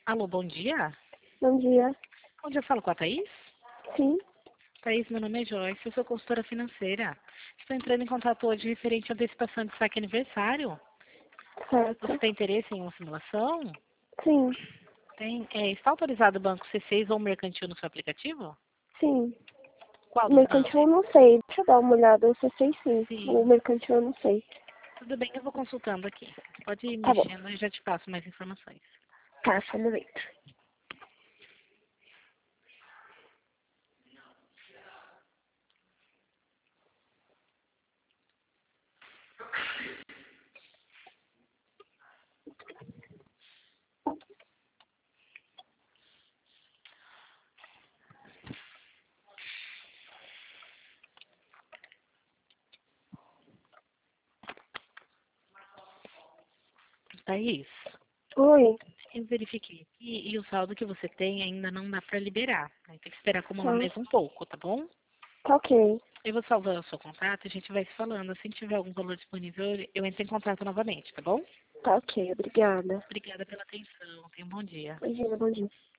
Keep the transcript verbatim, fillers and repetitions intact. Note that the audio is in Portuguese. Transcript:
Alô, bom dia. Bom dia. Onde eu falo com a Thaís? Sim, Thaís, meu nome é Joyce, eu sou consultora financeira. Estou entrando em contato hoje referente à antecipação de saque aniversário. Você certo. tem interesse em uma simulação? Sim, Tem, é, está autorizado o banco C seis ou mercantil no seu aplicativo? sim. Qual O dos mercantil eu bancos? não sei. Deixa eu dar uma olhada. Eu só sei sim. O Sim. mercantil eu não sei. Tudo bem, eu vou consultando aqui. Pode ir Tá bom. mexendo e já te passo mais informações. Tá, só um momento. Thaís, Oi. eu verifiquei aqui e o saldo que você tem ainda não dá para liberar. Vai ter que esperar acumular Tá. mais um pouco, tá bom? Tá ok. Eu vou salvar o seu contato e a gente vai se falando. Assim que tiver algum valor disponível, eu entro em contato novamente, tá bom? Tá ok. Obrigada. Obrigada pela atenção. Tenha um bom dia. Imagina, bom dia.